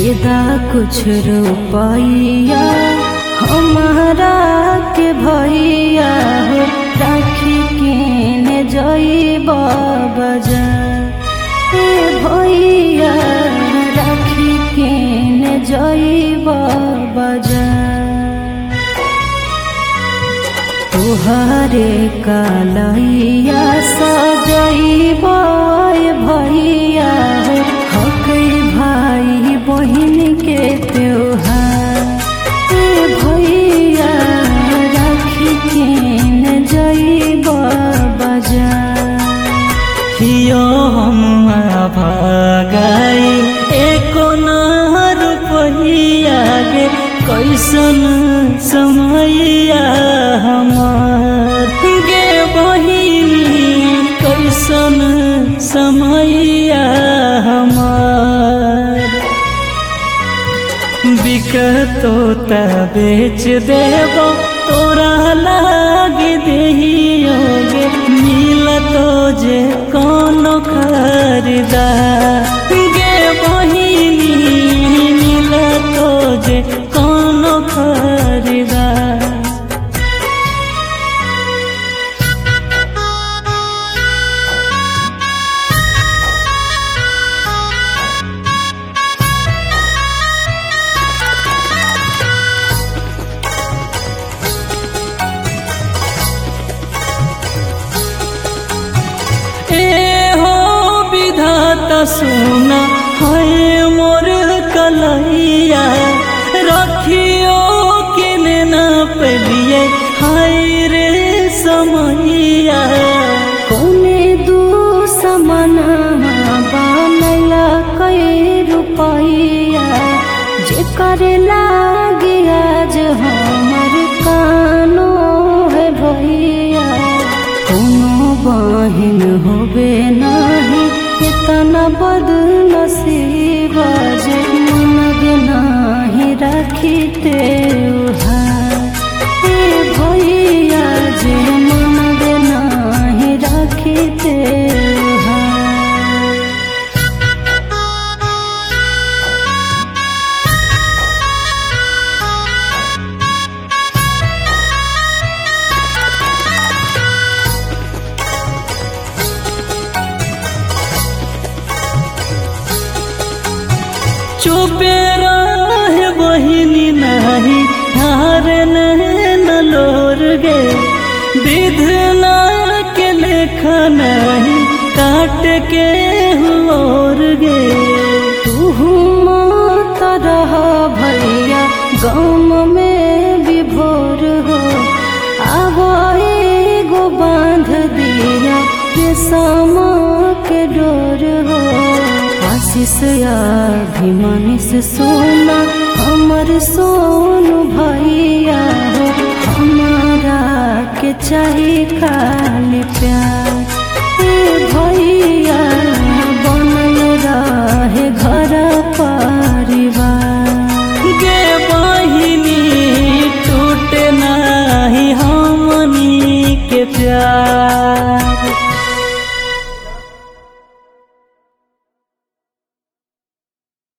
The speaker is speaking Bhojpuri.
देदा कुछ रुपैया हमारा के भैया हो, राखी किने जइबा बाजार। ए भैया राखी किने जइबा बाजार। तुहरे कालैया सजइबा भैया हो, हक भाई बहिन के त्योहार। ए भैया राखी किने जइबा बाजार। हियो हम भागाई एको ना रुपैया गे, कैसन समैया हमार गे बहिनी, कैसन समैया हमार। बिकतो त बेच देबो तोरा लागे देहियो गे, मिलतो जे कोनो खरीदार गे बहिनी, मिलतो जे कोनो खरीदार। सुना है मोर कलैया, रखियो किने न पलिए हाय रे समैया। कौने दू समना बनैला कई रुपैया, जेकर लागे आज हमर कानो है भैया। कोनो बहिन होबे नाही इतना बदनसीब, जे मनग नाही राखी त्योहार। ए भैया जे मनग नाही राखी त्योहार। चुपे रहे बहिनी नहीं हार न लोर गे, विधना के लेखा नहीं काट के हुओर गे। तू मत रह भैया गम में विभोर हो, अब एगो बांध दिया रेशम के डोर हो। आशीष अभिमानिस सोना हमर सोनू भैया हो, हमारा के चाही खाली प्यार। ए भैया बनल रहे घर परिवार गे बहिनी, टूटे नाही हमनी के प्यार।